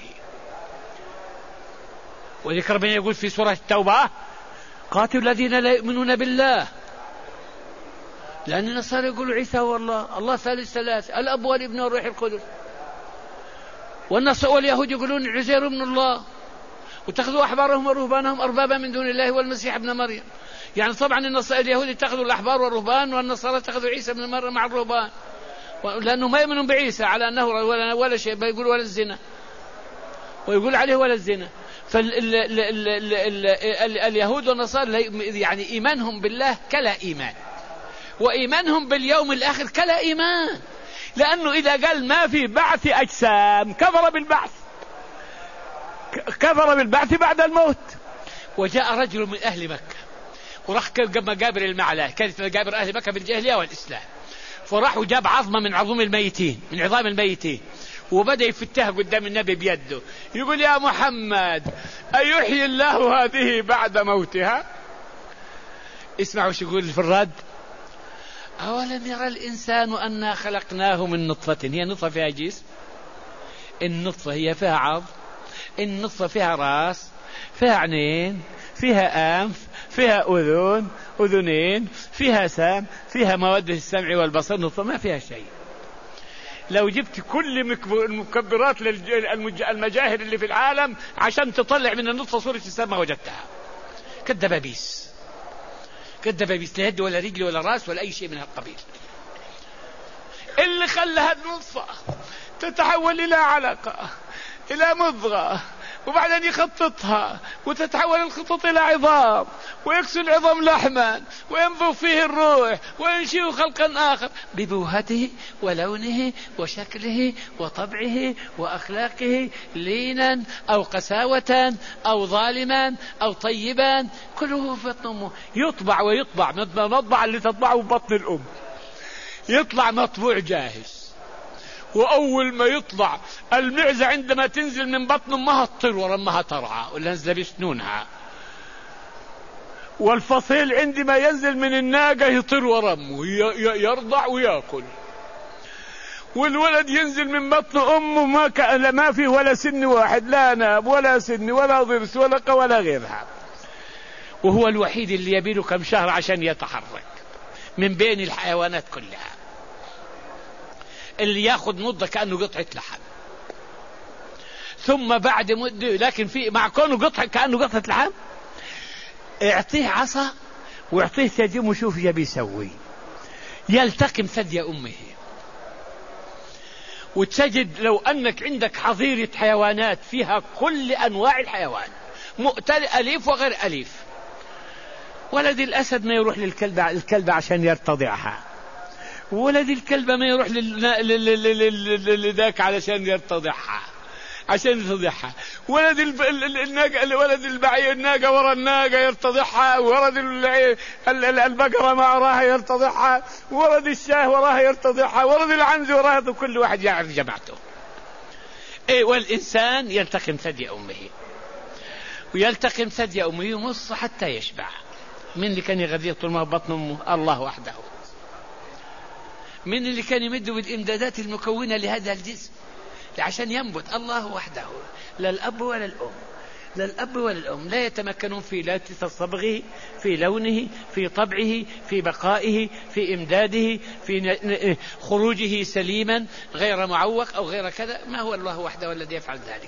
وذكر ربنا يقول في سورة التوبة قاتلوا الذين لا يؤمنون بالله، لأن النصارى يقولوا عيسى هو الله، الله ثالث ثلاث، الأب والابن والروح القدس، والنصارى واليهود يقولون عزير ابن الله، واتخذوا أحبارهم ورهبانهم أربابا من دون الله والمسيح ابن مريم. يعني طبعا اليهود اتخذوا الأحبار والرهبان، والنصارى اتخذوا عيسى ابن مريم مع الرهبان، لأنه ما يؤمنون بعيسى على أنه ولا, ولا شيء، بيقول ولا الزنا، ويقول عليه ولا الزنا. فاليهود والنصارى يعني إيمانهم بالله كلا إيمان، وإيمانهم باليوم الآخر كلا إيمان، لأنه إذا قال ما في بعث أجسام كفر بالبعث، كفر بالبعث بعد الموت. وجاء رجل من أهل مكة وراح مقابر المعلى، كانت مقابر أهل مكة بالجاهلية والإسلام، فراح وجاب عظمة من عظم الميتين، من عظام الميتين، وبدأ يفتها قدام النبي بيده يقول يا محمد أيحيي الله هذه بعد موتها؟ اسمعوا وش يقول في الرد: أولم يرى الإنسان أنا خلقناه من نطفة، هي نطفة فيها جسم، النطفة هي فيها عظم، النطفة فيها راس، فيها عينين، فيها أنف، فيها أذن أذنين، فيها سام، فيها مواد السمع والبصر، نطفة ما فيها شيء. لو جبت كل المكبرات المجاهر اللي في العالم عشان تطلع من النطفة صورة السماء وجدتها كالدبابيس. كذب بيسلا يد ولا رجل ولا راس ولا أي شيء من هالقبيل. اللي خلى هالنطفة تتحول إلى علقة إلى مضغة وبعدين يخططها وتتحول الخطط إلى عظام ويكسو العظام لحما وينفخ فيه الروح وينشئ خلقا آخر ببوهته ولونه وشكله وطبعه وأخلاقه، لينا أو قساوة أو ظالما أو طيبا، كله في بطن أمه. يطبع ويطبع مطبع اللي تطبعه ببطن الأم، يطلع مطبوع جاهز. وأول ما يطلع المعزة عندما تنزل من بطن أمها تطير ورا أمها ترعى ولا نزل بسنونها، والفصيل عندما ينزل من الناقة يطير ورا أمه يرضع ويأكل، والولد ينزل من بطن أمه ما كان ما فيه ولا سن واحد، لا ناب ولا سن ولا ضرس ولا قوى ولا غيرها، وهو الوحيد اللي يبيله كم شهر عشان يتحرك من بين الحيوانات كلها، اللي ياخذ مدة كأنه قطعة لحم. ثم بعد مدة، لكن في مع كونه قطعة كأنه قطعة لحم، اعطيه عصا واعطيه سجم وشوف يا بيسوي، يلتقم ثدي أمه. وتجد لو أنك عندك حظيرة حيوانات فيها كل أنواع الحيوان، مؤتل أليف وغير أليف. ولد الأسد ما يروح للكلبة الكلبة عشان يرتضعها، ولد الكلبة ما يروح لذاك علشان يرتضعها عشان يرتضعها، ولد الناقة ولد البعير الناقة ورا الناقة يرتضعها، ولد البقرة ما وراها يرتضعها، ولد الشاه وراها يرتضعها، ولد العنز وراها، كل واحد يعرف جماعته. إيه، والإنسان يلتقم ثدي أمه، ويلتقم ثدي أمه يمص حتى يشبع. من اللي كان يغذيه طول ما بطن أمه؟ الله وحده. من اللي كان يمده بالإمدادات المكونة لهذا الجسم عشان ينبت؟ الله وحده. لا الأب ولا الأم، لا الأب ولا الأم لا يتمكنون في لا تصبغه، في لونه، في طبعه، في بقائه، في إمداده، في خروجه سليما غير معوق أو غير كذا. ما هو الله وحده الذي يفعل ذلك؟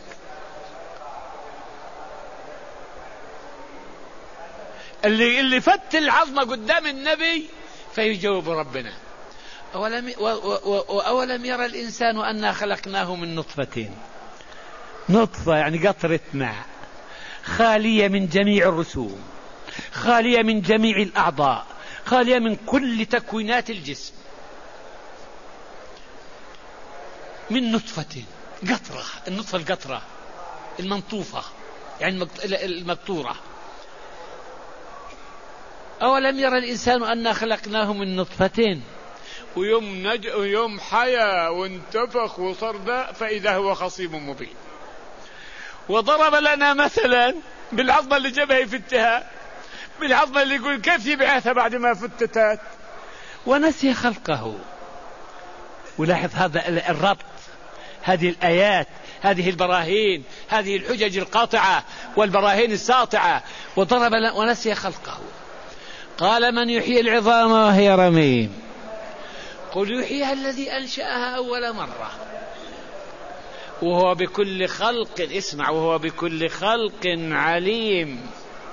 اللي اللي فت العظمة قدام النبي فيجاوب ربنا: أولم, وأولم يرى الإنسان أنا خلقناه من نطفة. نطفة يعني قطرة ماء خالية من جميع الرسوم، خالية من جميع الأعضاء، خالية من كل تكوينات الجسم، من نطفة قطرة. النطفة القطرة المنطوفة يعني المقطورة. أولم يرى الإنسان أنا خلقناه من نطفة، ويوم, نج... ويوم حيا وانتفخ وصار ذا فإذا هو خصيم مبين. وضرب لنا مثلا بالعظمة اللي جابها يفتها، بالعظمة اللي يقول كيف يبعثها بعد ما فتتت، ونسي خلقه. ولاحظ هذا الربط، هذه الآيات، هذه البراهين، هذه الحجج القاطعة والبراهين الساطعة. وضرب لنا ونسي خلقه. قال: من يحيي العظام وهي رميم؟ قل يحييها الذي أنشأها أول مرة وهو بكل خلق، اسمع، وهو بكل خلق عليم.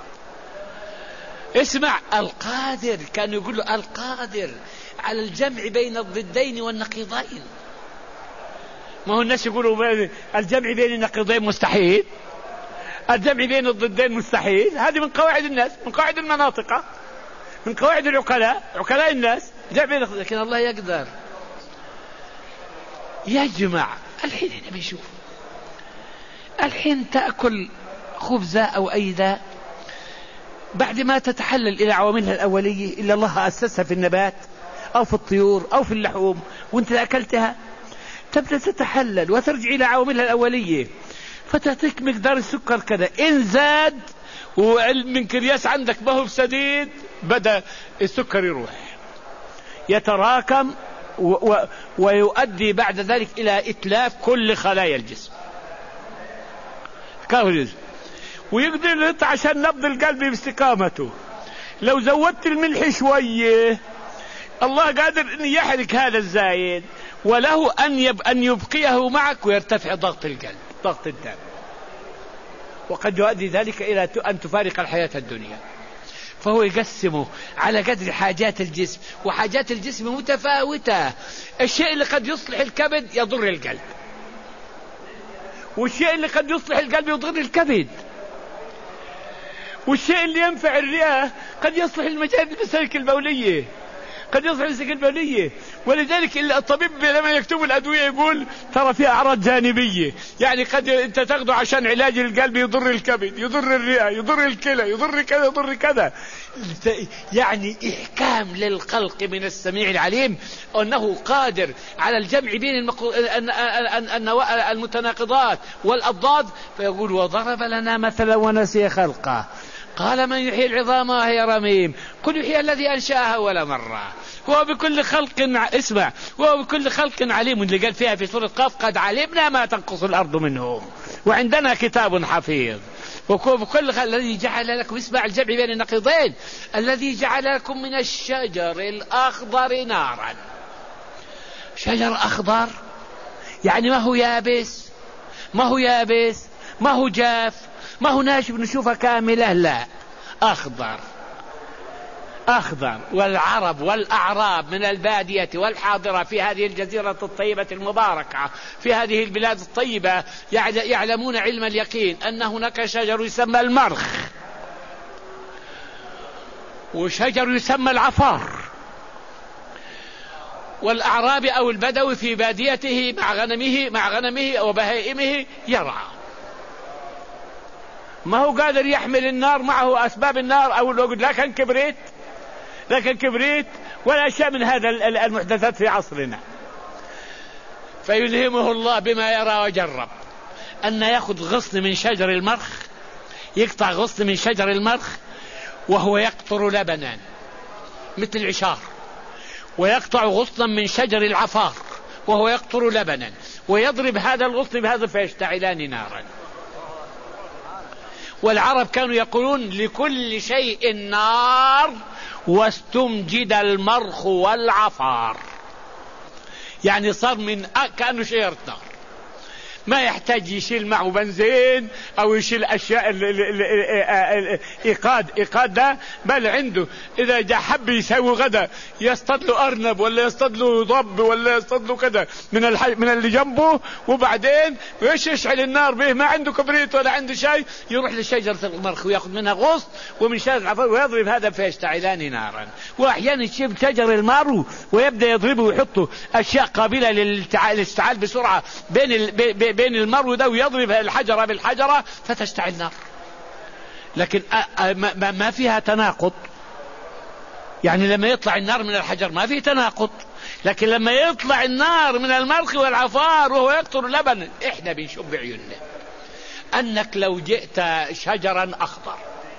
اسمع، القادر، كان يقول له القادر على الجمع بين الضدين والنقيضين. ما هو الناس يقولوا الجمع بين النقيضين مستحيل، الجمع بين الضدين مستحيل. هذه من قواعد الناس، من قواعد المناطق، من قواعد العقلاء، عقلاء الناس، جمع. لكن الله يقدر يجمع. الحين نبي نشوف، الحين تأكل خبزة أو أي ذا بعد ما تتحلل إلى عواملها الأولية إلا الله أسسها في النبات أو في الطيور أو في اللحوم، وانت أكلتها تبدأ تتحلل وترجع إلى عواملها الأولية، فتعطيك مقدار السكر كذا. إن زاد ومن كرياس عندك ما هو سديد، بدأ السكر يروح يتراكم و... و... ويؤدي بعد ذلك إلى إتلاف كل خلايا الجسم كاولز. ويقدر يطلع عشان نبض القلب باستقامته. لو زودت الملح شوية الله قادر أن يحرك هذا الزايد، وله أن, يب... أن يبقيه معك ويرتفع ضغط القلب، ضغط الدم، وقد يؤدي ذلك إلى أن تفارق الحياة الدنيا. فهو يقسمه على قدر حاجات الجسم، وحاجات الجسم متفاوتة. الشيء اللي قد يصلح الكبد يضر القلب، والشيء اللي قد يصلح القلب يضر الكبد، والشيء اللي ينفع الرئة قد يصلح المسالك البولية، قد يصلح المسالك البولية. ولذلك الطبيب لما يكتب الأدوية يقول ترى فيها أعراض جانبية، يعني قد أنت تاخده عشان علاج القلب يضر الكبد، يضر الرئة، يضر الكلى، يضر كذا، يضر كذا. يعني إحكام للخلق من السميع العليم، أنه قادر على الجمع بين المقو... المتناقضات والأضداد. فيقول وضرب لنا مثلا ونسي خلقه قال من يحيي العظام وهي رميم قل يحيي الذي أنشأها أول مرة هو بكل خلق اسمع هو بكل خلق عليم، اللي قال فيها في سورة قاف قد علمنا ما تنقص الأرض منهم وعندنا كتاب حفيظ. وكل الذي جعل لكم اسمع الجمع بين النقيضين، الذي جعل لكم من الشجر الأخضر نارا. شجر أخضر يعني ما هو يابس، ما هو يابس، ما هو جاف، ما هو ناشف نشوفه كاملة، لا، أخضر أخضر. والعرب والأعراب من البادية والحاضرة في هذه الجزيرة الطيبة المباركة في هذه البلاد الطيبة يعلمون علم اليقين أن هناك شجر يسمى المرخ، وشجر يسمى العفار. والأعرابي أو البدوي في باديته مع غنمه مع غنمه وبهائمه يرعى، ما هو قادر يحمل النار معه أسباب النار أو الوقود، لكن كبريت لكن كبريت ولا شيء من هذا المحدثات في عصرنا. فيلهمه الله بما يرى وجرب أن يأخذ غصن من شجر المرخ، يقطع غصن من شجر المرخ وهو يقطر لبنا مثل العشار، ويقطع غصنا من شجر العفار وهو يقطر لبنا، ويضرب هذا الغصن بهذا فيشتعلان نارا. والعرب كانوا يقولون لكل شيء نار واستمجد المرخ والعفار، يعني صار من كأنه شجرة نار، ما يحتاج يشيل معه بنزين أو يشيل أشياء إيقاد إيقاد ده، بل عنده إذا جاء حب يسوي غدا يصطاد له أرنب ولا يصطاد له ضب ولا يصطاد له كذا من الح... من اللي جنبه، وبعدين ويش يشعل النار به، ما عنده كبريت ولا عنده شيء، يروح لشجرة المرخ ويأخذ منها غصن ومن شجرة العفار ويضرب هذا فيشتعلان نارا. وأحيانا يشيب شجر المار ويبدأ يضربه ويحطه أشياء قابلة للاشتعال بسرعة بين ال... بين المرو ده ويضرب الحجرة بالحجرة فتشتعل نار. لكن ما فيها تناقض، يعني لما يطلع النار من الحجر ما فيه تناقض، لكن لما يطلع النار من المرخ والعفار وهو يقطر لبن احنا بنشوف بعيوننا انك لو جئت شجرا اخضر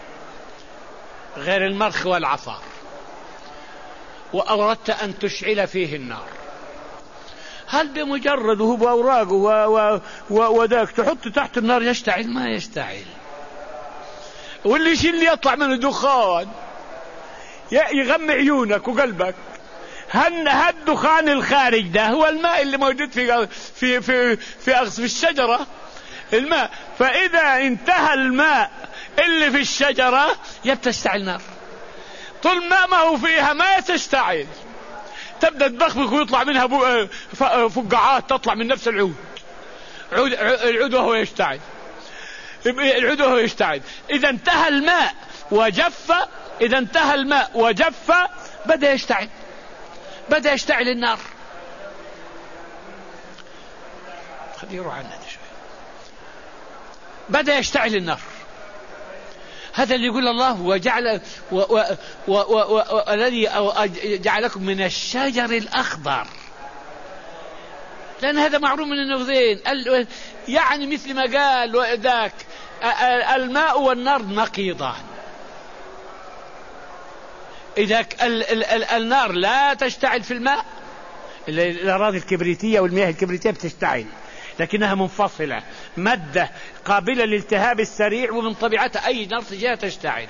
غير المرخ والعفار واردت ان تشعل فيه النار، هل بمجرد وهو بأوراقه وذاك تحط تحت النار يشتعل؟ ما يشتعل. واللي شيء اللي يطلع منه دخان يغمي عيونك وقلبك، هل الدخان الخارج ده هو الماء اللي موجود في في في في أغصب الشجرة، الماء. فإذا انتهى الماء اللي في الشجرة يبتشتعل نار، طول ما ما هو فيها ما يتشتعل، تبدأ تبخبخ ويطلع منها فقاعات تطلع من نفس العود، عود العود وهو يشتعل، العود وهو يشتعل. إذا انتهى الماء وجف إذا انتهى الماء وجف بدأ يشتعل بدأ يشتعل النار. خليه يروح عنها شوي. بدأ يشتعل النار. هذا اللي يقول الله وجعل والذي جعلكم من الشجر الأخضر، لأن هذا معروف من النقيضين، يعني مثل ما قال ذاك الماء والنار نقيضان. إذا النار لا تشتعل في الماء، الأراضي الكبريتية والمياه الكبريتية بتشتعل لكنها منفصلة، مادة قابلة للالتهاب السريع ومن طبيعتها أي نار تجيها تشتعل.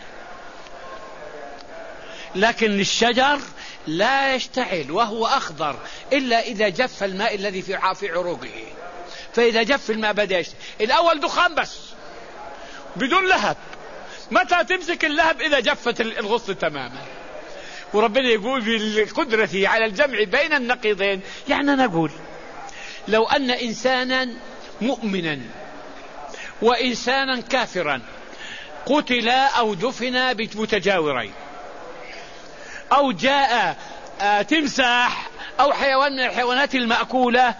لكن الشجر لا يشتعل وهو أخضر إلا إذا جف الماء الذي في عروقه، فإذا جف الماء بدأ يشتعل. الأول دخان بس بدون لهب، متى تمسك اللهب؟ إذا جفت الغصن تماما. وربنا يقول بقدرته على الجمع بين النقيضين. يعني نقول لو أن إنسانا مؤمنا وإنسانا كافرا قتلا أو دفنا متجاورين، أو جاء تمساح أو حيوان من الحيوانات المأكولة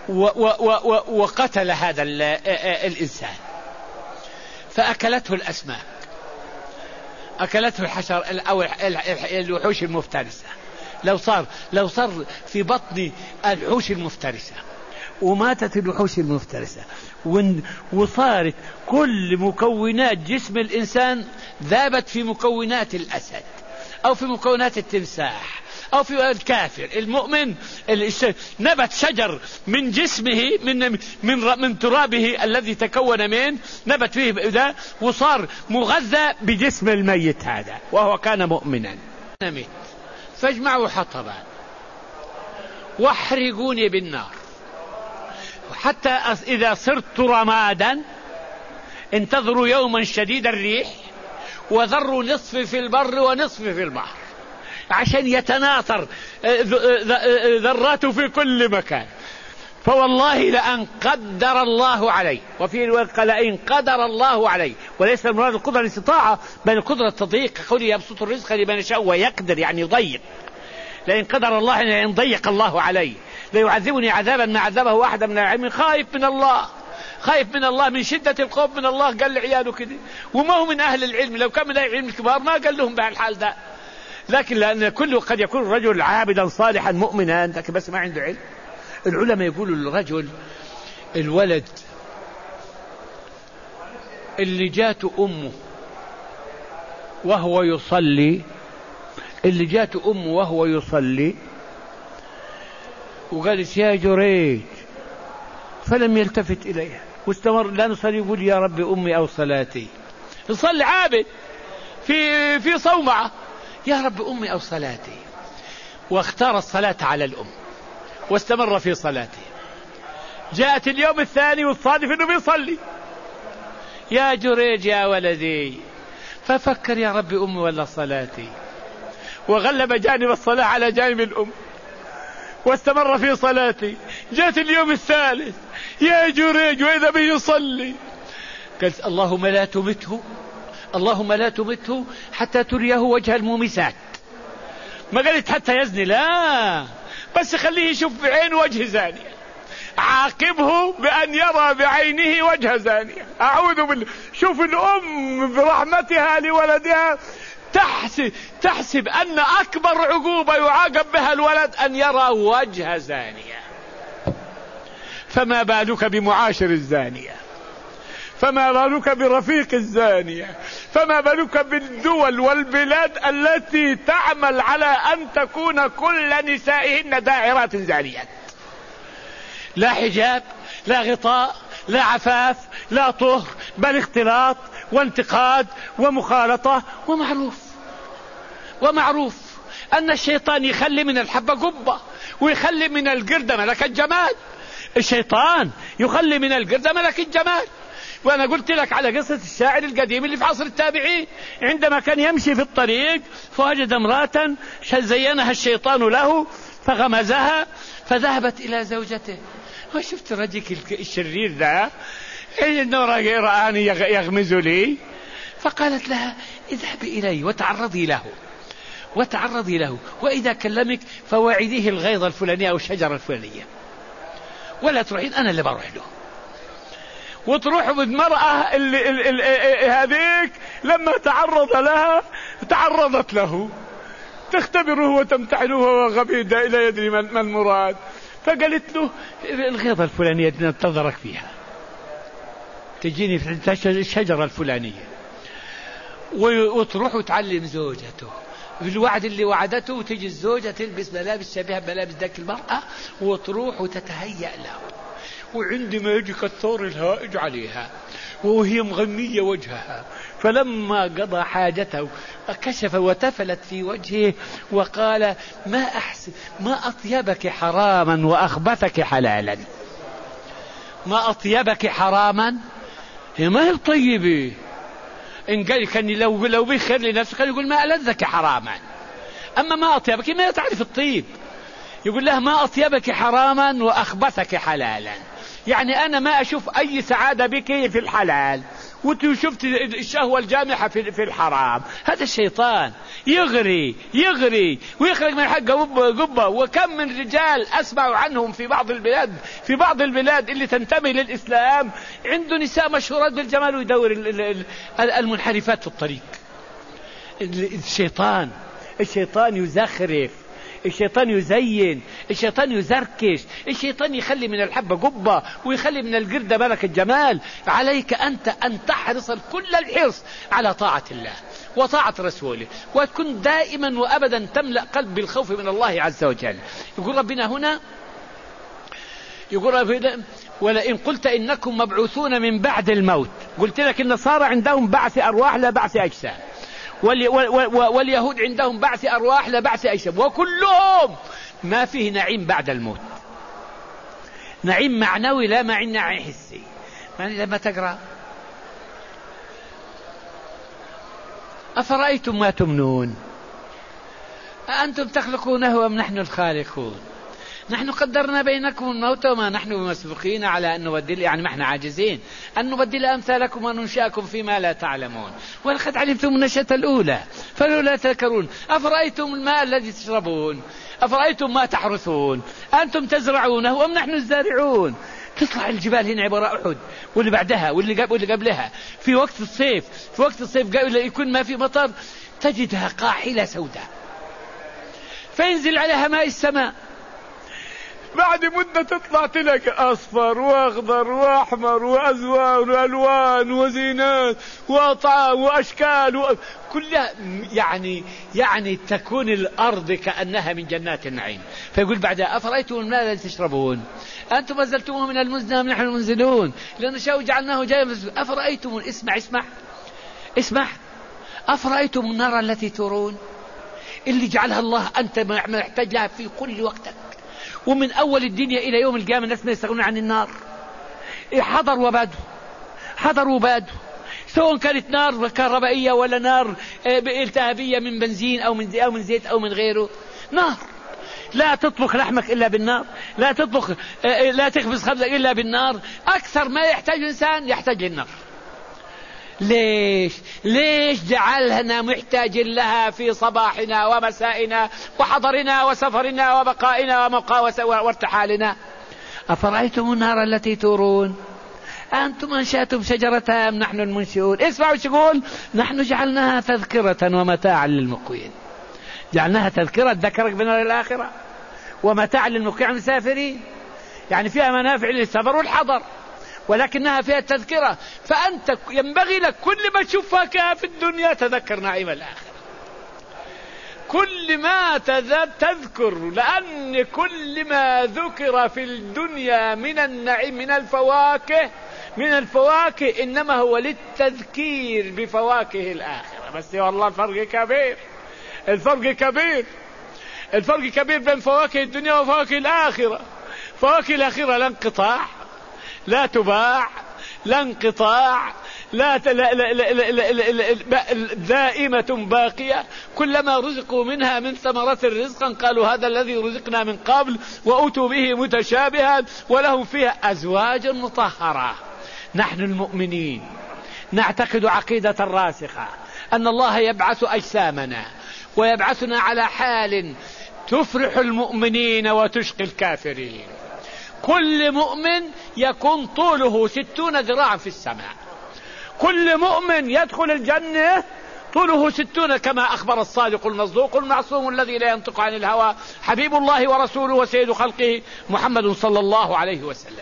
وقتل هذا الإنسان، فأكلته الأسماك، أكلته الحشر أو الوحوش المفترسة، لو صار لو صار في بطن الوحوش المفترسة وماتت الوحوش المفترسة وصارت كل مكونات جسم الإنسان ذابت في مكونات الأسد أو في مكونات التمساح أو في الكافر المؤمن، نبت شجر من جسمه من من من ترابه الذي تكون منه، نبت فيه ذا وصار مغذى بجسم الميت هذا وهو كان مؤمنا. نمت فاجمعوا حطبا واحرقوني بالنار حتى إذا صرت رمادا انتظروا يوما شديد الريح وذروا نصف في البر ونصف في البحر، عشان يتناثر ذراته في كل مكان. فوالله لأن قدر الله عليه، وفي الوقت لئن قدر الله عليه، وليس المراد القدرة الاستطاعة بل القدرة التضييق، قوله يبسط الرزق لمن يشاء ويقدر يعني يضيق. لئن قدر الله أن ضيق الله عليه ليعذبني عذابا ما عذبه واحدا من العلم. خايف من الله، خايف من الله من شدة الخوف من الله، قال لعياله كده، وما هو من أهل العلم. لو كان من أهل العلم الكبار ما قال لهم بهالحال ده، لكن لأن كله قد يكون رجل عابدا صالحا مؤمنا لكن بس ما عنده علم. العلماء يقولوا للرجل الولد اللي جاته أمه وهو يصلي اللي جاته أمه وهو يصلي وقالت يا جريج، فلم يلتفت إليها واستمر لا نصلي، يقول يا رب أمي أو صلاتي، يصلي عابد في في صومعة، يا رب أمي أو صلاتي، واختار الصلاة على الأم واستمر في صلاته. جاءت اليوم الثاني والصادف أنه بيصلي، يا جريج يا ولدي، ففكر يا رب أمي ولا صلاتي، وغلب جانب الصلاة على جانب الأم واستمر في صلاته. جاءت اليوم الثالث، يا جريج وإذا به يصلي، قالت اللهم لا تمته، اللهم لا تمته حتى تريه وجه المومسات. ما قالت حتى يزني، لا، بس خليه يشوف بعين وجه زانية، عاقبه بأن يرى بعينه وجه زانية. أعوذ بالله. شوف الأم برحمتها لولدها تحسب, تحسب أن أكبر عقوبة يعاقب بها الولد أن يرى وجه زانية، فما بالك بمعاشر الزانية، فما بالك برفيق الزانية، فما بالك بالدول والبلاد التي تعمل على أن تكون كل نسائهن داعرات زانيات، لا حجاب لا غطاء لا عفاف لا طهر، بل اختلاط وانتقاد ومخالطة. ومعروف ومعروف أن الشيطان يخلي من الحبة قبة ويخلي من القردة ملك الجمال. الشيطان يخلي من القردة ملك الجمال. وأنا قلت لك على قصة الشاعر القديم اللي في عصر التابعين، عندما كان يمشي في الطريق فوجد امرأة زينها الشيطان له فغمزها فذهبت إلى زوجته. وشفت الرجل الشرير ذا إنه رآني يغمز لي، فقالت لها اذهبي إليه وتعرضي له وتعرضي له وإذا كلمك فوعديه الغيظ الفلانية أو الشجرة الفلانية، ولا تروحين، أنا اللي بروح له. وتروح بالمرأة اللي, اللي, اللي هذيك لما تعرض لها تعرضت له، تختبره وتمتحنه وهو غبي لا يدري ما المراد. فقالت له الغيظة الفلانية ننتظرك فيها، تجيني في الشجرة الفلانية. وتروح وتعلم زوجته بالوعد اللي وعدته، وتجي الزوجة تلبس ملابس شبيهة بملابس ذاك المرأة وتروح وتتهيأ له، وعندما يجي الثور الهائج عليها وهي مغمية وجهها، فلما قضى حاجته كشف وتفلت في وجهه وقال ما أحسن ما أطيبك حراما وأخبثك حلالا. ما أطيبك حراما، هي ما هي الطيبة، إن قال كان لو لو بيخير لنفسه كان يقول ما ألذك حراما، أما ما أطيبك ما تعرف الطيب. يقول له ما أطيبك حراما وأخبثك حلالا، يعني أنا ما أشوف أي سعادة بك في الحلال وانتو شفت الشهوة الجامحة في الحرام. هذا الشيطان يغري يغري ويخرج من حق قبة. وكم من رجال أسمع عنهم في بعض البلاد في بعض البلاد اللي تنتمي للإسلام عنده نساء مشهورات بالجمال ويدور المنحرفات في الطريق. الشيطان الشيطان يزخرف، الشيطان يزين، الشيطان يزركش، الشيطان يخلي من الحبة قبة ويخلي من القردة ملك الجمال. عليك أنت أن تحرص كل الحرص على طاعة الله وطاعة رسوله، وتكون دائما وأبدا تملأ قلب بالخوف من الله عز وجل. يقول ربنا هنا، يقول ربنا ولئن قلت إنكم مبعوثون من بعد الموت، قلت لك النصارى عندهم بعث أرواح لا بعث أجسام، واليهود عندهم بعث أرواح لا بعث أجسام، وكلهم ما فيه نعيم بعد الموت، نعيم معنوي لا نعيم حسي. يعني لما تقرأ أفرأيتم ما تمنون أأنتم تخلقونه أم نحن الخالقون نحن قدرنا بينكم الموت وما نحن بمسبوقين على أن نبدل، يعني ما احنا عاجزين أن نبدل أمثالكم وننشأكم فيما لا تعلمون، ولقد علمتم النشأة الأولى فلولا تذكرون. أفرأيتم الماء الذي تشربون أفرأيتم ما تحرثون أنتم تزرعونه أم نحن الزارعون. تطلع الجبال هنا عبارة أحد واللي بعدها واللي قبل واللي قبلها في وقت الصيف في وقت الصيف يكون ما في مطر تجدها قاحلة سوداء، فينزل عليها ماء السماء، بعد مدة تطلع تلك أصفر وأخضر وأحمر وأزوان وألوان وزينات وأطعام وأشكال و... كلها يعني يعني تكون الأرض كأنها من جنات النعيم. فيقول بعدها أفرأيتم الماء الذي تشربون أنتم أنزلتموه من المزن أم نحن المنزلون لنشاء جعلناه جاء. أفرأيتم اسمع اسمع اسمع أفرأيتم النار التي ترون اللي جعلها الله أنت محتاج لها في كل وقتك، ومن أول الدنيا إلى يوم القيامة الناس ما يستغنون عن النار، حضر وبادوا حضر وبادوا، سواء كانت نار كهربائية ولا نار التهابية من بنزين أو من أو من زيت أو من غيره. نار لا تطبخ لحمك إلا بالنار، لا تطبخ لا تخبز خبزك إلا بالنار. أكثر ما يحتاج الإنسان يحتاج للنار. ليش ليش جعلنا محتاجين لها في صباحنا ومسائنا وحضرنا وسفرنا وبقائنا ومقاوسة وارتحالنا؟ أفرأيتم النار التي تورون أنتم أنشأتم شجرتها أم نحن المنشئون. اسمعوا شو يقول، نحن جعلناها تذكرة ومتاعا للمقوين. جعلناها تذكرة تذكرك بنار الآخرة ومتاعا للمقوين المسافرين، يعني فيها منافع للسفر والحضر ولكنها فيها التذكرة. فأنت ينبغي لك كل ما تشوفها في الدنيا تذكر نعيم الآخرة، كل ما تذكر، لأن كل ما ذكر في الدنيا من النعيم من الفواكه من الفواكه إنما هو للتذكير بفواكه الآخرة. بس والله الفرق كبير الفرق كبير الفرق كبير بين فواكه الدنيا وفواكه الآخرة. فواكه الآخرة لا انقطاع، لا تباع، لا انقطاع، لا, لا, لا, لا, لا, لا, لا دائمة باقية. كلما رزقوا منها من ثمرة رزقا قالوا هذا الذي رزقنا من قبل وأتوا به متشابها ولهم فيها أزواج مطهرة. نحن المؤمنين نعتقد عقيدة راسخة أن الله يبعث أجسامنا ويبعثنا على حال تفرح المؤمنين وتشقي الكافرين. كل مؤمن يكون طوله ستون ذراعا في السماء، كل مؤمن يدخل الجنة طوله ستون كما أخبر الصادق المصدوق المعصوم الذي لا ينطق عن الهوى حبيب الله ورسوله وسيد خلقه محمد صلى الله عليه وسلم.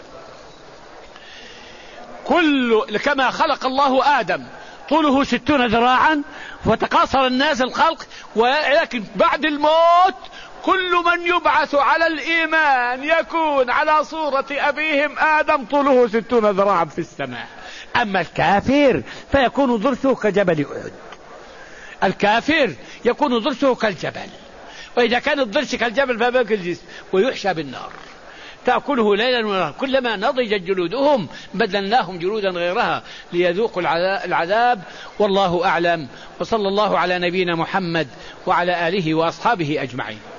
كل كما خلق الله آدم طوله ستون ذراعا وتقاصر الناس الخلق، ولكن بعد الموت كل من يبعث على الإيمان يكون على صورة أبيهم آدم طوله ستون ذراعا في السماء. أما الكافر فيكون ضرسه كجبل أحد، الكافر يكون ضرسه كالجبل، وإذا كان الضرس كالجبل فباقي الجسم ويحشى بالنار تأكله ليلا ونهارا كلما نضجت جلودهم بدلناهم جلودا غيرها ليذوقوا العذاب والله أعلم، وصلى الله على نبينا محمد وعلى آله وأصحابه أجمعين.